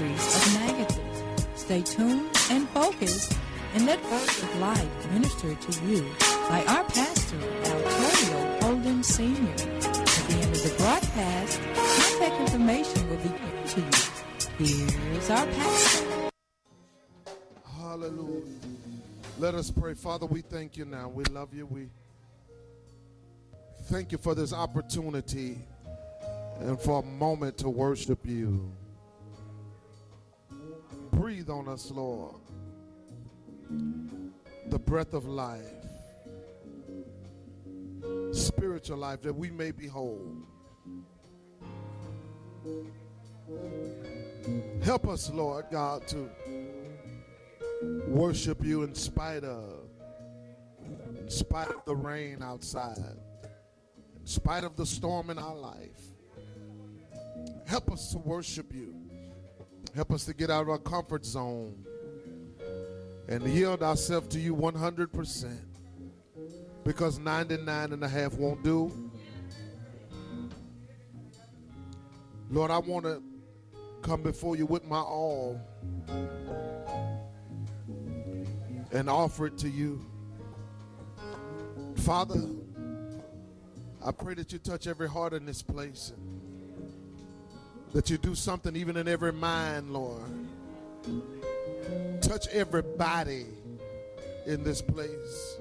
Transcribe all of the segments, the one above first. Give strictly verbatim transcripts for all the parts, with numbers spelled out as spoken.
ministries of negative. Stay tuned and focused and let Words of Life minister to you by our pastor, Altorio Holden Senior At the end of the broadcast, contact information will be given to you. Here's our pastor. Hallelujah. Let us pray. Father, we thank you now. We love you. We thank you for this opportunity and for a moment to worship you. Breathe on us, Lord, the breath of life, spiritual life, that we may be whole. Help us, Lord God, to worship you in spite of, in spite of the rain outside, in spite of the storm in our life. Help us to worship you. Help us to get out of our comfort zone and yield ourselves to you one hundred percent, because ninety-nine and a half won't do. Lord, I want to come before you with my all and offer it to you. Father, I pray that you touch every heart in this place, that you do something even in every mind, Lord. Touch everybody in this place.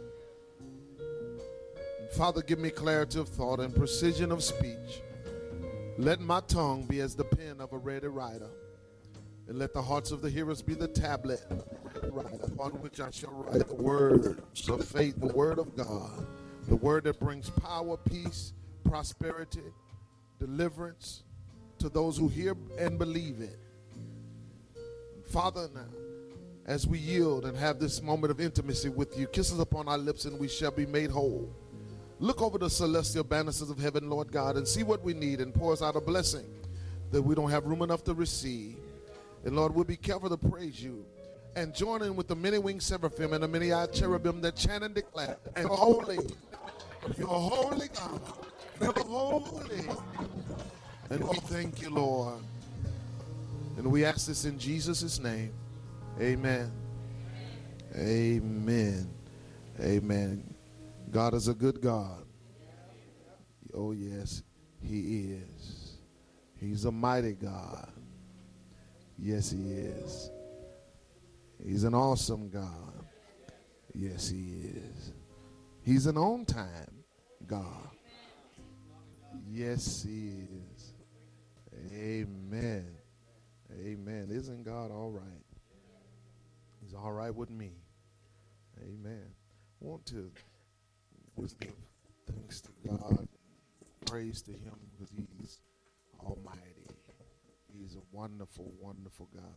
Father, give me clarity of thought and precision of speech. Let my tongue be as the pen of a ready writer, and let the hearts of the hearers be the tablet upon which I shall write the words of faith, the word of God, the word that brings power, peace, prosperity, deliverance to those who hear and believe it. Father, now, as we yield and have this moment of intimacy with you, kisses upon our lips and we shall be made whole. Look over the celestial banisters of heaven, Lord God, and see what we need and pour us out a blessing that we don't have room enough to receive. And Lord, we'll be careful to praise you and join in with the many-winged seraphim and the many-eyed cherubim that chant and declare, and you're holy, you're holy God, you're holy. And we thank you, Lord. And we ask this in Jesus' name. Amen. Amen. Amen. God is a good God. Oh, yes, he is. He's a mighty God. Yes, he is. He's an awesome God. Yes, he is. He's an on-time God. Yes, he is. Amen. Amen. Isn't God all right? He's all right with me. Amen. I want to just give thanks to God, praise to him, because he's almighty. He's a wonderful, wonderful God.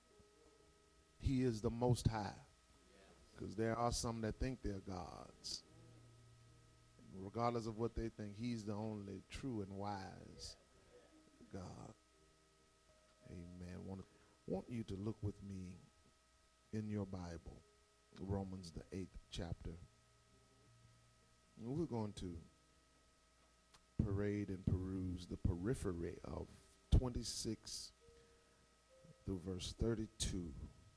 He is the Most High, because there are some that think they're gods. Regardless of what they think, he's the only true and wise God. Amen. I want, to, want you to look with me in your Bible, Romans the eighth chapter. We're going to parade and peruse the periphery of twenty-six through verse thirty-two.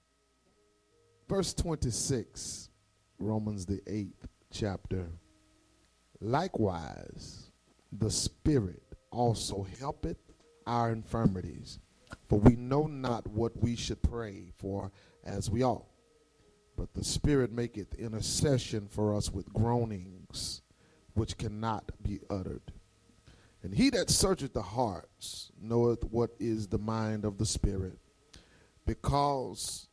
Verse twenty-six, Romans the eighth chapter. Likewise, the Spirit also helpeth our infirmities, for we know not what we should pray for as we ought. But the Spirit maketh intercession for us with groanings which cannot be uttered. And he that searcheth the hearts knoweth what is the mind of the Spirit, because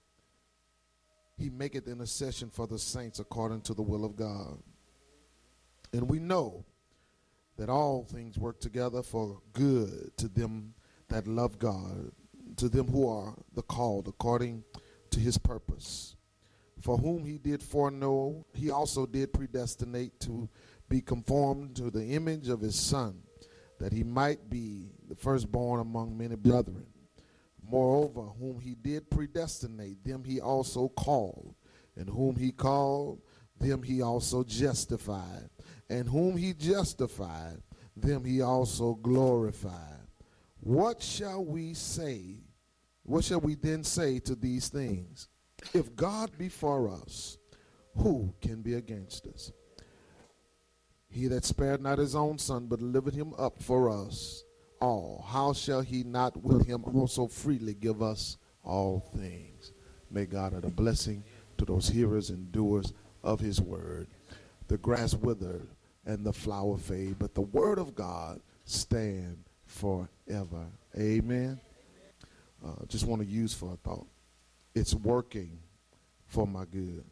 he maketh intercession for the saints according to the will of God. And we know that all things work together for good to them that love God, to them who are the called according to his purpose. For whom he did foreknow, he also did predestinate to be conformed to the image of his Son, that he might be the firstborn among many brethren. Moreover, whom he did predestinate, them he also called. And whom he called, them he also justified. And whom he justified, them he also glorified. What shall we say What shall we then say to these things? If God be for us, who can be against us? He that spared not his own son, but delivered him up for us all, how shall he not with him also freely give us all things? May God add a blessing to those hearers and doers of his word. The grass wither and the flower fade, but the word of God stand forever. Amen. Uh, just want to use for a thought. It's working for my good.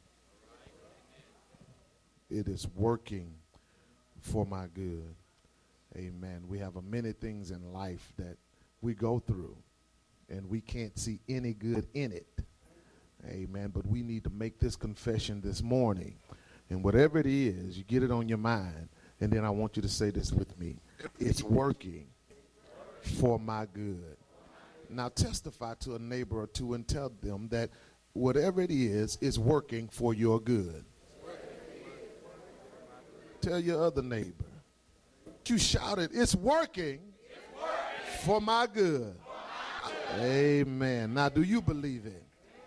It is working for my good. Amen. We have a many things in life that we go through, and we can't see any good in it. Amen. But we need to make this confession this morning. And whatever it is, you get it on your mind. And then I want you to say this with me. It's working for my good. Now testify to a neighbor or two and tell them that whatever it is, is working for your good. Tell your other neighbor. You shouted, it's working, it's working for my good. For my good. Amen. Now, do you believe it?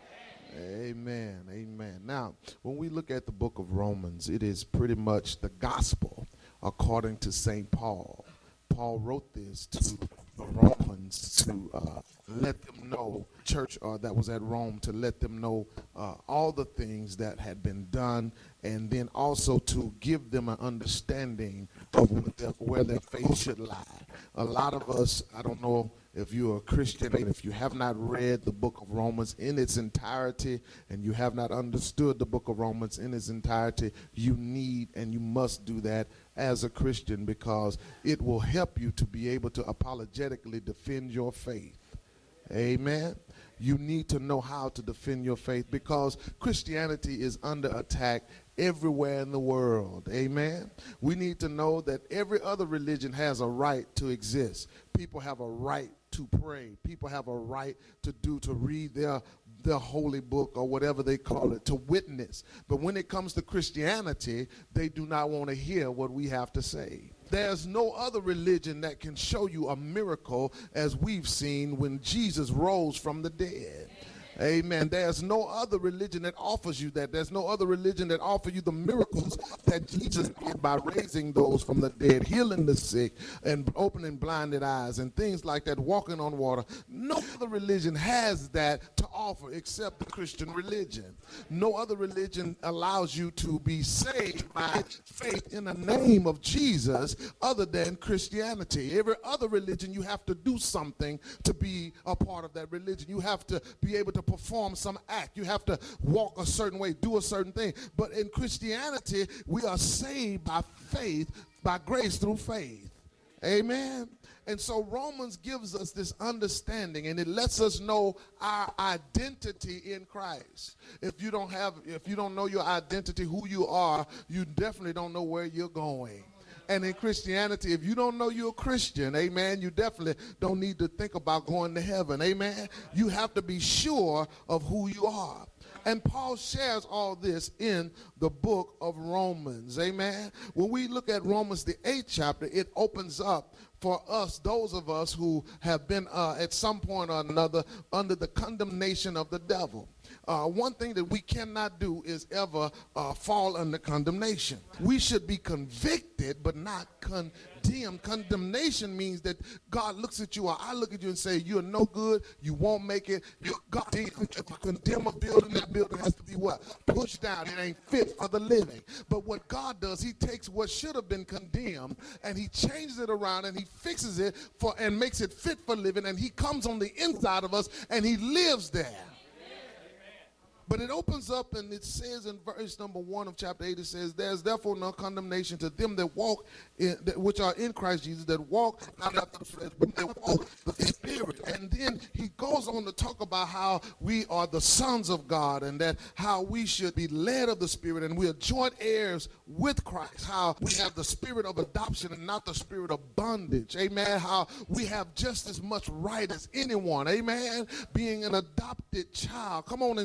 Amen. Amen. Now, when we look at the book of Romans, it is pretty much the gospel according to Saint Paul. Paul wrote this to the Romans to uh, let them know, church uh, that was at Rome, to let them know uh, all the things that had been done, and then also to give them an understanding of what their, where their faith should lie. A lot of us, I don't know if you're a Christian, and if you have not read the book of Romans in its entirety, and you have not understood the book of Romans in its entirety, you need and you must do that as a Christian, because it will help you to be able to apologetically defend your faith. Amen. You need to know how to defend your faith, because Christianity is under attack everywhere in the world. Amen. We need to know that every other religion has a right to exist. People have a right to pray. People have a right to do, to read their their holy book or whatever they call it, to witness. But when it comes to Christianity, they do not want to hear what we have to say. There's no other religion that can show you a miracle as we've seen when Jesus rose from the dead. Amen. There's no other religion that offers you that. There's no other religion that offers you the miracles that Jesus did by raising those from the dead, healing the sick, and opening blinded eyes, and things like that, walking on water. No other religion has that to offer except the Christian religion. No other religion allows you to be saved by faith in the name of Jesus other than Christianity. Every other religion, you have to do something to be a part of that religion. You have to be able to perform some act. You have to walk a certain way, do a certain thing. But in Christianity, we are saved by faith, by grace through faith. Amen. And so Romans gives us this understanding, and it lets us know our identity in Christ. If you don't have, if you don't know your identity, who you are, you definitely don't know where you're going. And in Christianity, if you don't know you're a Christian, amen, you definitely don't need to think about going to heaven, amen. You have to be sure of who you are. And Paul shares all this in the book of Romans, amen. When we look at Romans, the eighth chapter, it opens up for us, those of us who have been uh, at some point or another under the condemnation of the devil. Uh, one thing that we cannot do is ever uh, fall under condemnation. We should be convicted, but not condemned. Condemnation means that God looks at you, or I look at you and say, you're no good, you won't make it, you're God. If you condemn a building, that building has to be what? Pushed down. It ain't fit for the living. But what God does, he takes what should have been condemned, and he changes it around, and he fixes it for and makes it fit for living, and he comes on the inside of us, and he lives there. But it opens up, and it says in verse number one of chapter eight, it says, there's therefore no condemnation to them that walk, in, that, which are in Christ Jesus, that walk not after the flesh, but that walk the Spirit. And then he goes on to talk about how we are the sons of God, and that how we should be led of the Spirit, and we are joint heirs with Christ, how we have the spirit of adoption and not the spirit of bondage. Amen. How we have just as much right as anyone. Amen. Being an adopted child. Come on and say amen.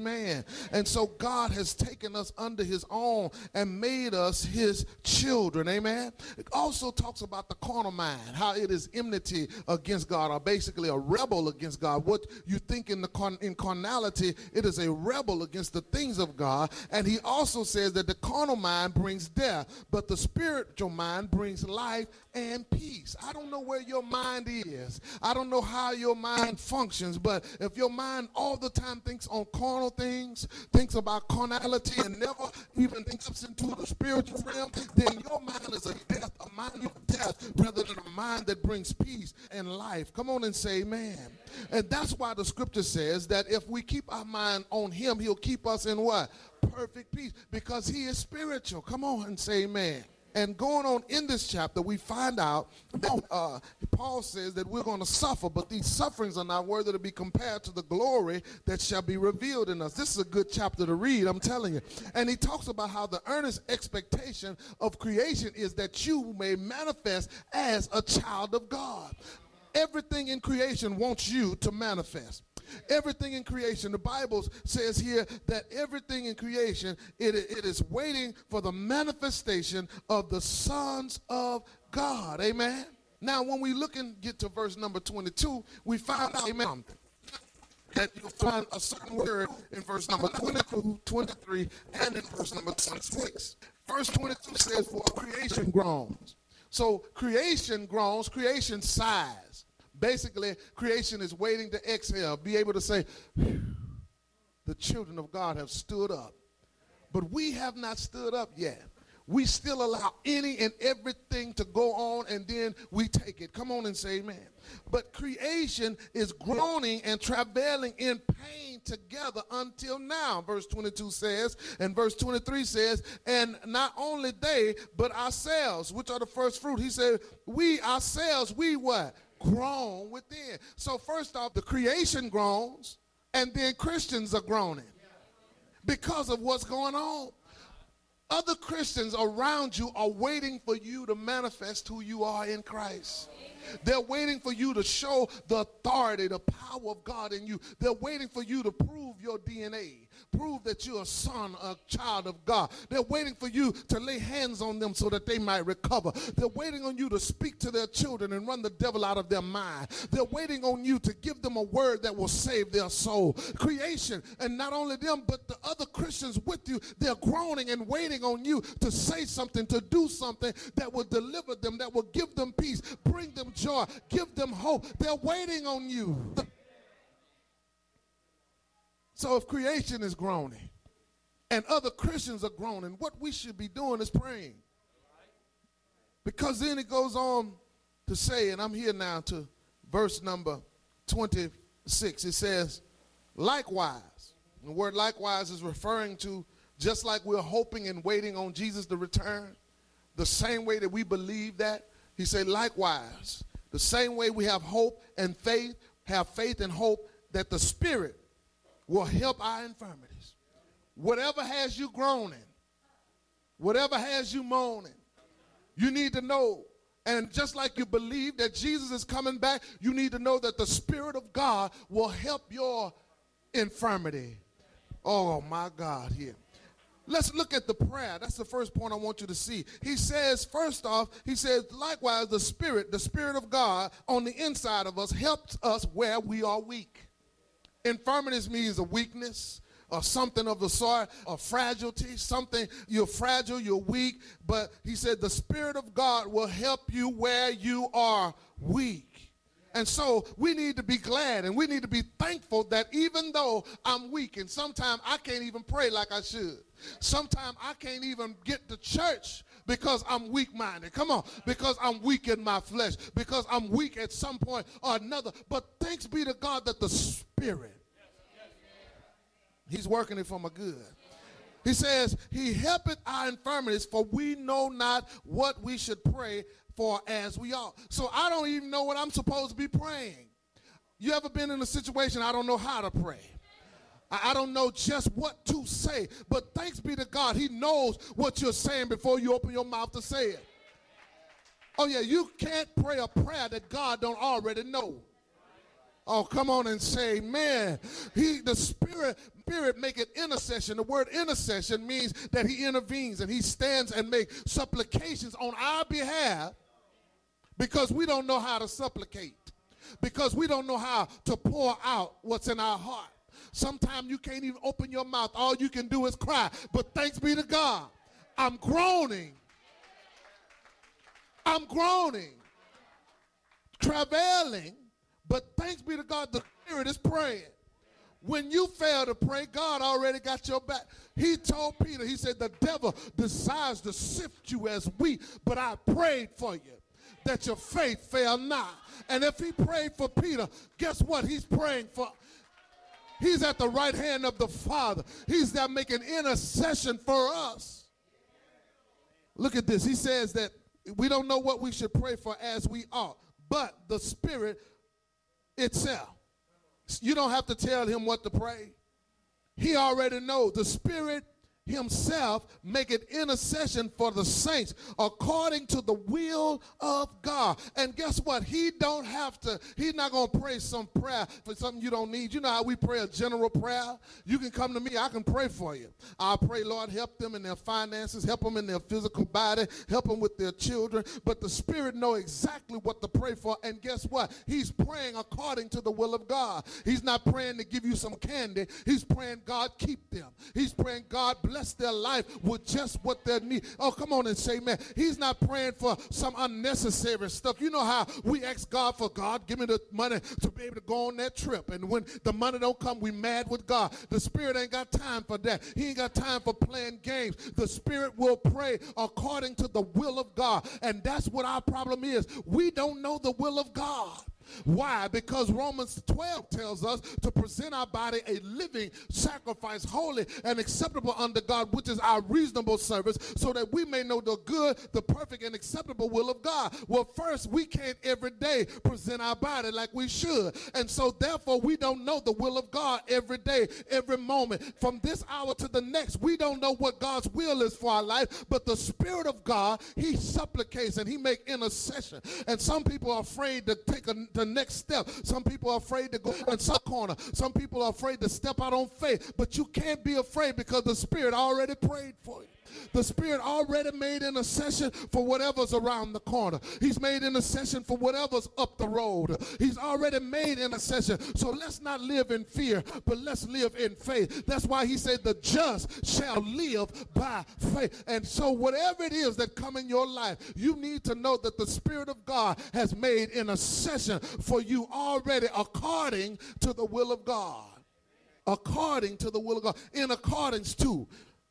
Amen. And so God has taken us under his own and made us his children. Amen. It also talks about the carnal mind, how it is enmity against God, or basically a rebel against God. What you think in the con- in carnality, it is a rebel against the things of God. And he also says that the carnal mind brings death, but the spiritual mind brings life and peace. I don't know where your mind is. I don't know how your mind functions, but if your mind all the time thinks on carnal things, thinks about carnality, and never even thinks up into the spiritual realm, then your mind is a death, a mind of death, rather than a mind that brings peace and life. Come on and say amen. And that's why the scripture says that if we keep our mind on him, he'll keep us in what? Perfect peace, because he is spiritual. Come on and say amen. And going on in this chapter, we find out that uh, Paul says that we're going to suffer, but these sufferings are not worthy to be compared to the glory that shall be revealed in us. This is a good chapter to read, I'm telling you. And he talks about how the earnest expectation of creation is that you may manifest as a child of God. Everything in creation wants you to manifest. Everything in creation, the Bible says here that everything in creation, it, it is waiting for the manifestation of the sons of God. Amen. Now, when we look and get to verse number twenty-two, we find out, amen, that you'll find a certain word in verse number twenty-two, twenty-three, and in verse number twenty-six. Verse twenty-two says, for creation groans. So creation groans, creation sighs. Basically, creation is waiting to exhale, be able to say, the children of God have stood up. But we have not stood up yet. We still allow any and everything to go on, and then we take it. Come on and say amen. But creation is groaning and travailing in pain together until now, verse twenty-two says, and verse twenty-three says, and not only they, but ourselves, which are the first fruit. He said, we ourselves, we what? Groan within. So first off, the creation groans, and then Christians are groaning because of what's going on. Other Christians around you are waiting for you to manifest who you are in Christ. They're waiting for you to show the authority, the power of God in you. They're waiting for you to prove your D N A, prove that you're a son, a child of God. They're waiting for you to lay hands on them so that they might recover. They're waiting on you to speak to their children and run the devil out of their mind. They're waiting on you to give them a word that will save their soul. Creation, and not only them, but the other Christians with you, they're groaning and waiting on you to say something, to do something that will deliver them, that will give them peace, bring them joy, give them hope. They're waiting on you. So if creation is groaning and other Christians are groaning, what we should be doing is praying. Because then it goes on to say, and I'm here now to verse number twenty-six. It says, likewise. The word likewise is referring to just like we're hoping and waiting on Jesus to return, the same way that we believe that. He said, likewise, the same way we have hope and faith, have faith and hope that the Spirit will help our infirmities. Whatever has you groaning, whatever has you moaning, you need to know. And just like you believe that Jesus is coming back, you need to know that the Spirit of God will help your infirmity. Oh, my God, here. Let's look at the prayer. That's the first point I want you to see. He says, first off, he says, likewise, the Spirit, the Spirit of God on the inside of us helps us where we are weak. Infirmities means a weakness or something of the sort, a fragility, something, you're fragile, you're weak. But he said, the Spirit of God will help you where you are weak. And so we need to be glad and we need to be thankful that even though I'm weak and sometimes I can't even pray like I should. Sometimes I can't even get to church because I'm weak-minded. Come on, because I'm weak in my flesh, because I'm weak at some point or another. But thanks be to God that the Spirit, he's working it for my good. He says, he helpeth our infirmities, for we know not what we should pray for as we ought. So I don't even know what I'm supposed to be praying. You ever been in a situation, I don't know how to pray. I don't know just what to say, but thanks be to God, he knows what you're saying before you open your mouth to say it. Oh yeah, you can't pray a prayer that God don't already know. Oh, come on and say, man, he, the Spirit, Spirit make it intercession. The word intercession means that he intervenes and he stands and makes supplications on our behalf because we don't know how to supplicate, because we don't know how to pour out what's in our heart. Sometimes you can't even open your mouth. All you can do is cry. But thanks be to God, I'm groaning. I'm groaning, travailing, but thanks be to God, the Spirit is praying. When you fail to pray, God already got your back. He told Peter, he said, the devil desires to sift you as wheat, but I prayed for you that your faith fail not. And if he prayed for Peter, guess what? He's praying for. He's at the right hand of the Father. He's there making intercession for us. Look at this. He says that we don't know what we should pray for as we ought, but the Spirit itself. You don't have to tell him what to pray. He already knows. The Spirit himself make an intercession for the saints according to the will of God. And guess what? He don't have to, he's not going to pray some prayer for something you don't need. You know how we pray a general prayer? You can come to me, I can pray for you. I'll pray, Lord, help them in their finances, help them in their physical body, help them with their children. But the Spirit know exactly what to pray for. And guess what? He's praying according to the will of God. He's not praying to give you some candy. He's praying, God, keep them. He's praying, God, bless their life with just what they need. Oh, come on and say, man, he's not praying for some unnecessary stuff. You know how we ask God for, God, give me the money to be able to go on that trip. And when the money don't come, we mad with God. The Spirit ain't got time for that. He ain't got time for playing games. The Spirit will pray according to the will of God. And that's what our problem is. We don't know the will of God. Why? Because Romans twelve tells us to present our body a living sacrifice, holy and acceptable unto God, which is our reasonable service, so that we may know the good, the perfect, and acceptable will of God. Well, first, we can't every day present our body like we should. And so, therefore, we don't know the will of God every day, every moment. From this hour to the next, we don't know what God's will is for our life, but the Spirit of God, he supplicates and he make intercession. And some people are afraid to take a the next step. Some people are afraid to go in some corner. Some people are afraid to step out on faith. But you can't be afraid because the Spirit already prayed for you. The Spirit already made intercession for whatever's around the corner. He's made intercession for whatever's up the road. He's already made intercession. So let's not live in fear, but let's live in faith. That's why he said the just shall live by faith. And so whatever it is that come in your life, you need to know that the Spirit of God has made intercession for you already according to the will of God. According to the will of God. In accordance to,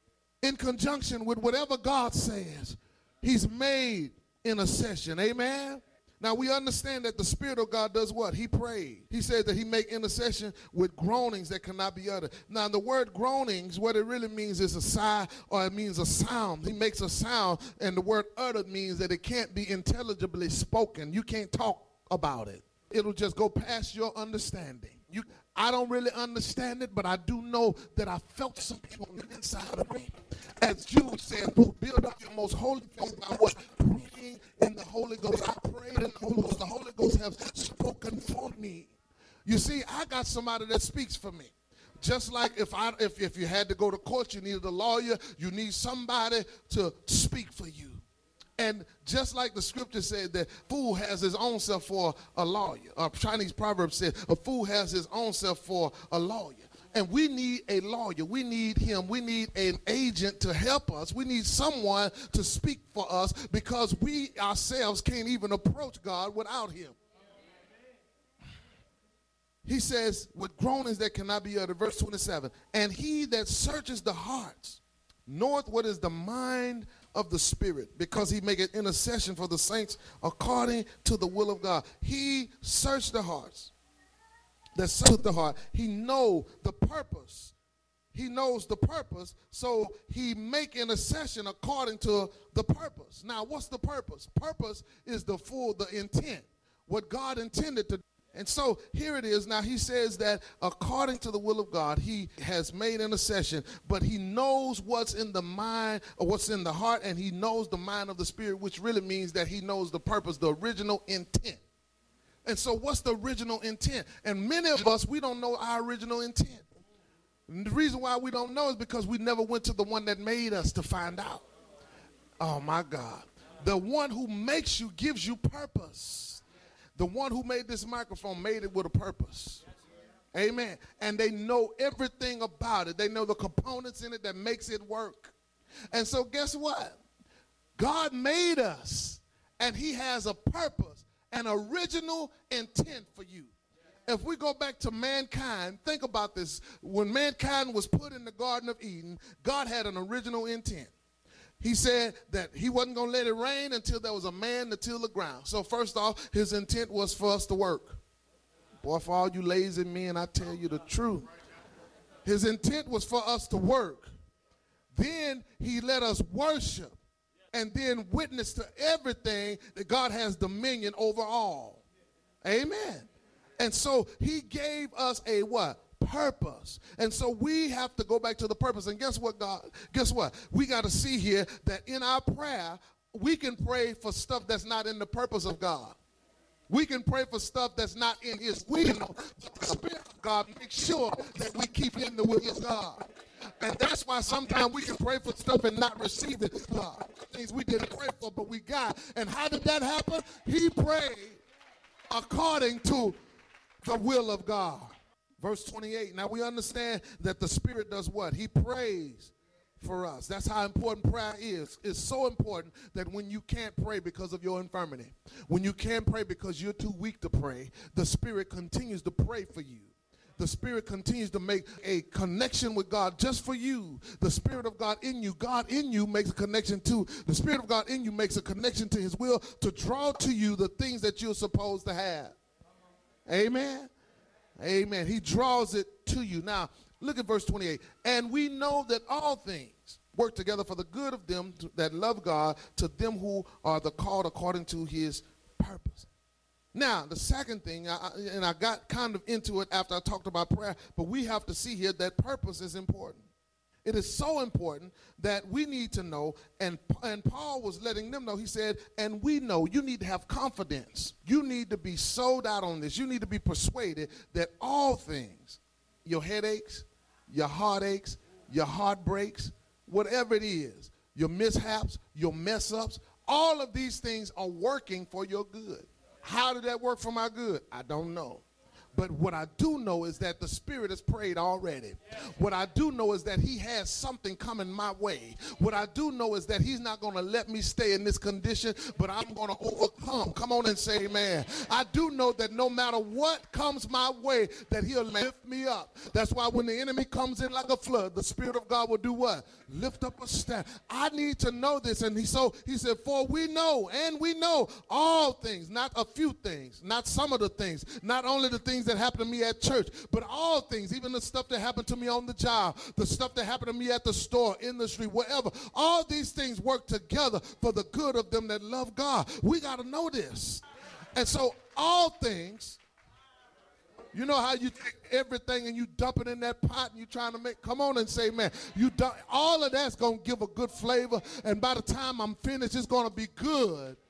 in conjunction with whatever God says, he's made intercession. Amen? Now we understand that the Spirit of God does what? He prayed. He said that he make intercession with groanings that cannot be uttered. Now the word groanings, what it really means is a sigh, or it means a sound. He makes a sound, and the word uttered means that it can't be intelligibly spoken. You can't talk about it. It'll just go past your understanding. You, I don't really understand it, but I do know that I felt something on the inside of me. As Jude said, build up your most holy faith by what? Praying in the Holy Ghost. I prayed in the Holy Ghost. The Holy Ghost has spoken for me. You see, I got somebody that speaks for me. Just like if I if, if you had to go to court, you needed a lawyer, you need somebody to speak for you. And just like the scripture said that fool has his own self for a lawyer. A Chinese proverb says a fool has his own self for a lawyer. And we need a lawyer. We need him. We need an agent to help us. We need someone to speak for us because we ourselves can't even approach God without him. He says, with groanings that cannot be uttered, verse twenty-seven, and he that searches the hearts knoweth what is the mind of the Spirit, because he maketh intercession for the saints according to the will of God. He searched the hearts. That searcheth the heart. He know the purpose. He knows the purpose, so he make intercession according to the purpose. Now, what's the purpose? Purpose is the full, the intent, what God intended to do. And so here it is. Now he says that according to the will of God, he has made intercession, but he knows what's in the mind or what's in the heart, and he knows the mind of the Spirit, which really means that he knows the purpose, the original intent. And so what's the original intent? And many of us, we don't know our original intent. And the reason why we don't know is because we never went to the one that made us to find out. Oh, my God. The one who makes you gives you purpose. The one who made this microphone made it with a purpose. Amen. And they know everything about it. They know the components in it that makes it work. And so guess what? God made us, and he has a purpose, an original intent for you. If we go back to mankind, think about this. When mankind was put in the Garden of Eden, God had an original intent. He said that he wasn't going to let it rain until there was a man to till the ground. So first off, his intent was for us to work. Boy, for all you lazy men, I tell you the truth. His intent was for us to work. Then he let us worship and then witness to everything that God has dominion over all. Amen. And so he gave us a what? Purpose. And so we have to go back to the purpose. And guess what, God? Guess what? We got to see here that in our prayer, we can pray for stuff that's not in the purpose of God. We can pray for stuff that's not in his will. The Spirit of God makes sure that we keep in the will of God. And that's why sometimes we can pray for stuff and not receive it. God, things we didn't pray for, but we got. And how did that happen? He prayed according to the will of God. Verse twenty-eight. Now we understand that the Spirit does what? He prays for us. That's how important prayer is. It's so important that when you can't pray because of your infirmity, when you can't pray because you're too weak to pray, the Spirit continues to pray for you. The Spirit continues to make a connection with God just for you. The Spirit of God in you, God in you makes a connection to, the Spirit of God in you makes a connection to his will to draw to you the things that you're supposed to have. Amen. Amen. He draws it to you. Now, look at verse twenty-eight. And we know that all things work together for the good of them that love God, to them who are the called according to his purpose. Now, the second thing, I, and I got kind of into it after I talked about prayer, but we have to see here that purpose is important. It is so important that we need to know, and, and Paul was letting them know, he said, and we know, you need to have confidence. You need to be sold out on this. You need to be persuaded that all things, your headaches, your heartaches, your heartbreaks, whatever it is, your mishaps, your mess-ups, all of these things are working for your good. How did that work for my good? I don't know. But what I do know is that the Spirit has prayed already. What I do know is that he has something coming my way. What I do know is that he's not going to let me stay in this condition, but I'm going to overcome. Come on and say amen. I do know that no matter what comes my way, that he'll lift me up. That's why when the enemy comes in like a flood, the Spirit of God will do what? Lift up a staff. I need to know this. And he, so he said, for we know, and we know all things, not a few things, not some of the things, not only the things that happened to me at church, but all things, even the stuff that happened to me on the job, the stuff that happened to me at the store, in the street, wherever. All these things work together for the good of them that love God. We got to know this. And so all things, you know how you take everything and you dump it in that pot and you're trying to make, come on and say, man, you dump, all of that's going to give a good flavor, and by the time I'm finished, it's going to be good.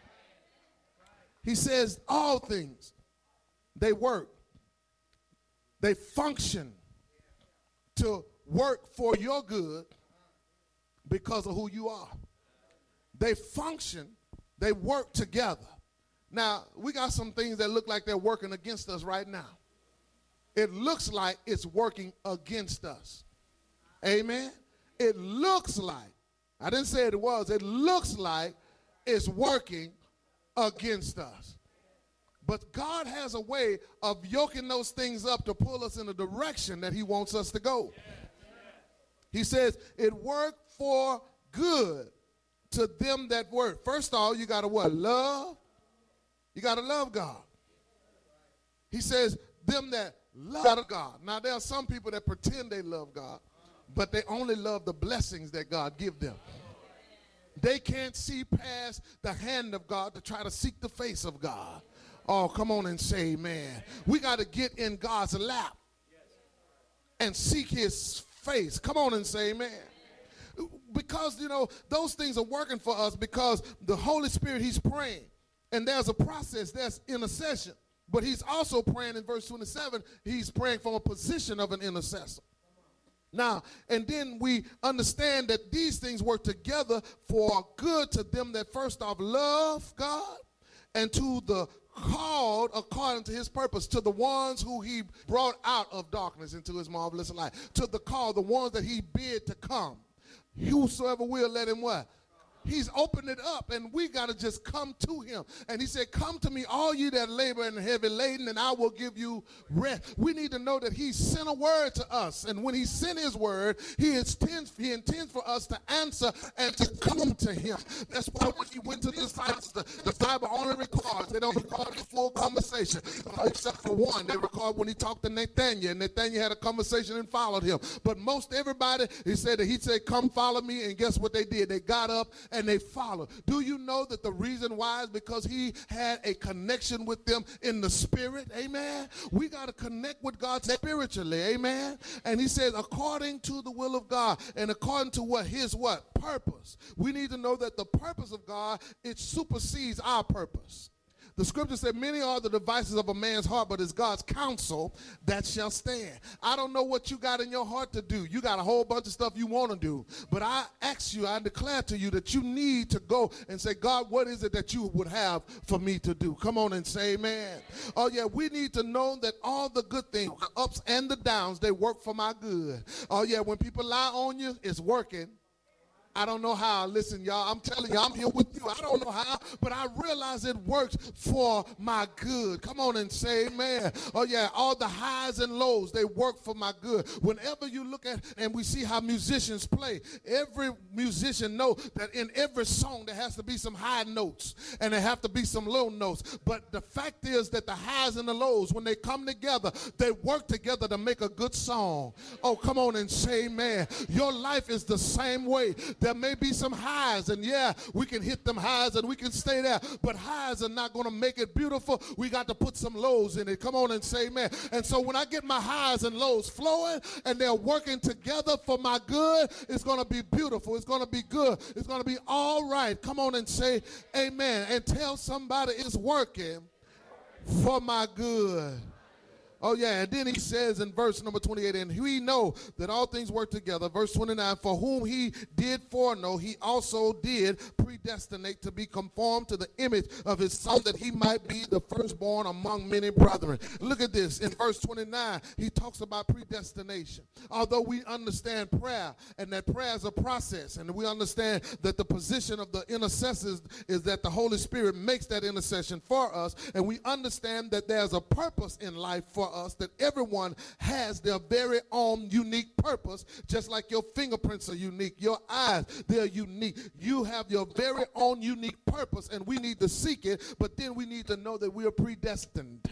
He says all things, they work. They function to work for your good because of who you are. They function, they work together. Now, we got some things that look like they're working against us right now. It looks like it's working against us. Amen? It looks like, I didn't say it was, it looks like it's working against us. But God has a way of yoking those things up to pull us in a direction that he wants us to go. He says it worked for good to them that work. First of all, you got to what? Love. You got to love God. He says them that love God. Now, there are some people that pretend they love God, but they only love the blessings that God give them. They can't see past the hand of God to try to seek the face of God. Oh, come on and say amen. We got to get in God's lap and seek his face. Come on and say amen. Because, you know, those things are working for us because the Holy Spirit, he's praying. And there's a process, there's intercession. But he's also praying in verse twenty-seven, he's praying from a position of an intercessor. Now, and then we understand that these things work together for good to them that first off love God, and to the called according to his purpose, to the ones who he brought out of darkness into his marvelous light, to the called, the ones that he bid to come. Whosoever will, let him what? He's opened it up, and we got to just come to him. And he said, come to me, all you that labor and heavy laden, and I will give you rest. We need to know that he sent a word to us. And when he sent his word, he intends, he intends for us to answer and to come to him. That's why when he went to the disciples, the, the Bible only records, they don't record the full conversation, except for one. They record when he talked to Nathaniel, and Nathaniel had a conversation and followed him. But most everybody, he said that he said, come follow me, and guess what they did? They got up and they followed. Do you know that the reason why is because he had a connection with them in the spirit? Amen. We got to connect with God spiritually. Amen. And he says, according to the will of God, and according to what his what? Purpose. We need to know that the purpose of God, it supersedes our purpose. The scripture said, many are the devices of a man's heart, but it's God's counsel that shall stand. I don't know what you got in your heart to do. You got a whole bunch of stuff you want to do. But I ask you, I declare to you that you need to go and say, God, what is it that you would have for me to do? Come on and say amen. Oh, yeah, we need to know that all the good things, the ups and the downs, they work for my good. Oh, yeah, when people lie on you, it's working. I don't know how. Listen, y'all, I'm telling you, I'm here with you. I don't know how, but I realize it works for my good. Come on and say amen. Oh, yeah, all the highs and lows, they work for my good. Whenever you look at and we see how musicians play, every musician knows that in every song there has to be some high notes and there have to be some low notes. But the fact is that the highs and the lows, when they come together, they work together to make a good song. Oh, come on and say amen. Your life is the same way. There may be some highs, and yeah, we can hit them highs and we can stay there, but highs are not going to make it beautiful. We got to put some lows in it. Come on and say amen. And so when I get my highs and lows flowing and they're working together for my good, it's going to be beautiful. It's going to be good. It's going to be all right. Come on and say amen. And tell somebody it's working for my good. Oh, yeah, and then he says in verse number twenty-eight, and we know that all things work together. Verse twenty-nine, for whom he did foreknow, he also did predestinate to be conformed to the image of his son, that he might be the firstborn among many brethren. Look at this. In verse twenty-nine, he talks about predestination. Although we understand prayer, and that prayer is a process, and we understand that the position of the intercessors is that the Holy Spirit makes that intercession for us, and we understand that there's a purpose in life for us, that everyone has their very own unique purpose, just like your fingerprints are unique, your eyes, they're unique. You have your very own unique purpose, and we need to seek it, but then we need to know that we are predestined.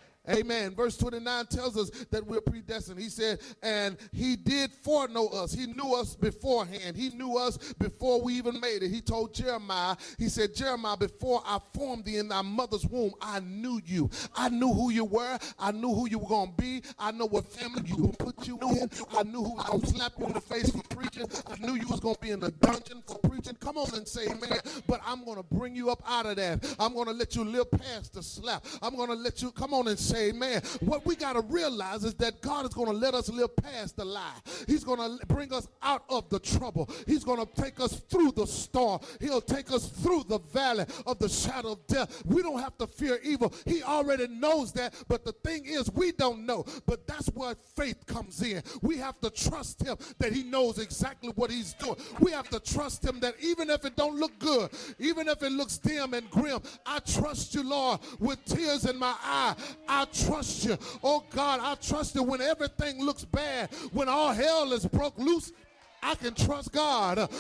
Amen. Verse twenty-nine tells us that we're predestined. He said, and he did foreknow us. He knew us beforehand. He knew us before we even made it. He told Jeremiah, he said, Jeremiah, before I formed thee in thy mother's womb, I knew you. I knew who you were. I knew who you were going to be. I know what family you were going to put you in. I knew who was going to slap you in the face for preaching. I knew you was going to be in the dungeon for preaching. Come on and say amen. But I'm going to bring you up out of that. I'm going to let you live past the slap. I'm going to let you, come on and say amen. What we got to realize is that God is going to let us live past the lie. He's going to bring us out of the trouble. He's going to take us through the storm. He'll take us through the valley of the shadow of death. We don't have to fear evil. He already knows that, but the thing is, we don't know. But that's where faith comes in. We have to trust him that he knows exactly what he's doing. We have to trust him that even if it don't look good, even if it looks dim and grim, I trust you, Lord, with tears in my eye. I trust you. Oh, God, I trust you when everything looks bad, when all hell is broke loose. I can trust God.